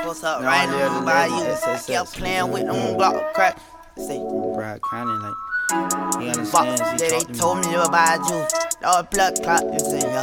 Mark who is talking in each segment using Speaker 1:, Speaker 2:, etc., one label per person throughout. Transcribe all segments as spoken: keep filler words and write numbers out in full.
Speaker 1: What's up,
Speaker 2: No,
Speaker 1: right
Speaker 2: yeah,
Speaker 1: on
Speaker 2: the
Speaker 1: by
Speaker 2: legend,
Speaker 1: you.
Speaker 2: S S S.
Speaker 1: Kept playing with them block crack. Say,
Speaker 2: Brad kinda like, he
Speaker 1: box
Speaker 2: understands,
Speaker 1: that
Speaker 2: he
Speaker 1: they
Speaker 2: talk to
Speaker 1: told
Speaker 2: me.
Speaker 1: me about you. Dog blood clot, you say, yeah.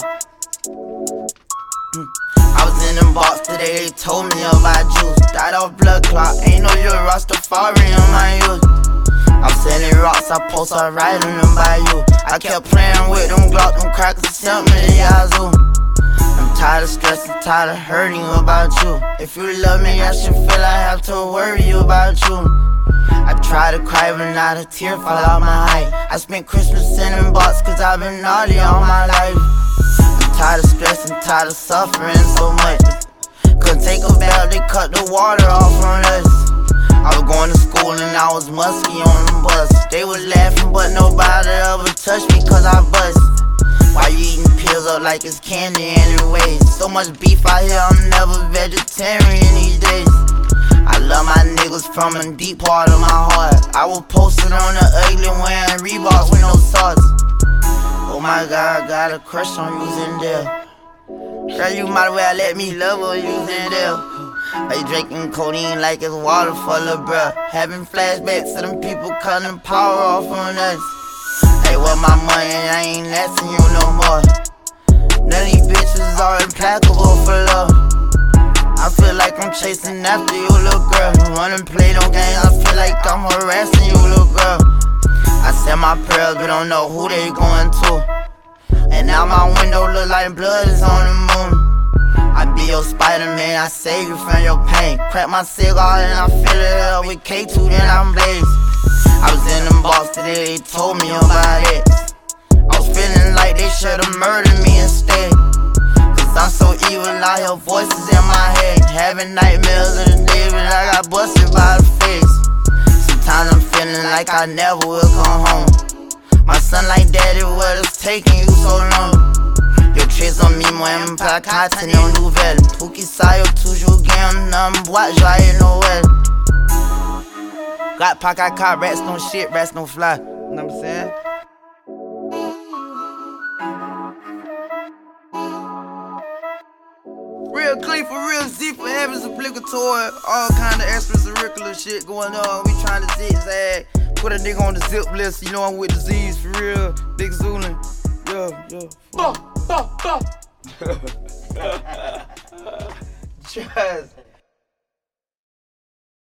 Speaker 1: Mm. I was in them box today, they told me about you. Died off blood clot, ain't no little Rastafari on my youth. I'm selling rocks, I post, I ride on them by you. I kept playing with them Glock, them crackers, sent me to Yazoo. I'm tired of stressing, tired of hurting about you. If you love me, I should feel I have to worry about you. I try to cry, but not a tear fall out my eye. I spent Christmas in them box, cause I've been naughty all my life. I'm tired of stressing, tired of suffering so much. Couldn't take a bath, they cut the water off on us. I was going to school and I was musky on the bus. They was laughing but nobody ever touched me cause I bust. Why you eating pills up like it's candy anyways? So much beef out here, I'm never vegetarian these days. I love my niggas from a deep part of my heart. I was posted on the ugly wearing Reeboks with no socks. Oh my God, I got a crush on you, Zendaya. Girl, you might as well let me love her, you Zendaya. They drinking codeine like it's water for lil' bruh. Having flashbacks to them people cutting power off on us. They want my money and I ain't asking you no more. None of these bitches are implacable for love. I feel like I'm chasing after you, little girl. Running play no game, I feel like I'm harassing you, little girl. I said my prayers but don't know who they going to. And now my window look like blood is on the moon. I be your Spider-Man, I save you from your pain. Crack my cigar and I fill it up with K two, then I'm blazed. I was in them box today, they told me about it. I was feeling like they should've murdered me instead. Cause I'm so evil, I hear voices in my head. Having nightmares in the day, but I got busted by the face. Sometimes I'm feeling like I never will come home. My son like daddy, what is taking you so long? Yo trades on mi moi pas qu'à tenir aux nouvelles. Pour qui ça yo toujours gagne un bois joyeux Noël. Got pocket car, rats no shit, rats no fly. You know what I'm saying? Real clean for real Z for Evans obligatory. All kind of extracurricular shit going on. We trying to zigzag. Put a nigga on the zip list, you know I'm with the Z's for real. Big Zulin. Yo, yo. Fuck, fuck, fuck. Trust.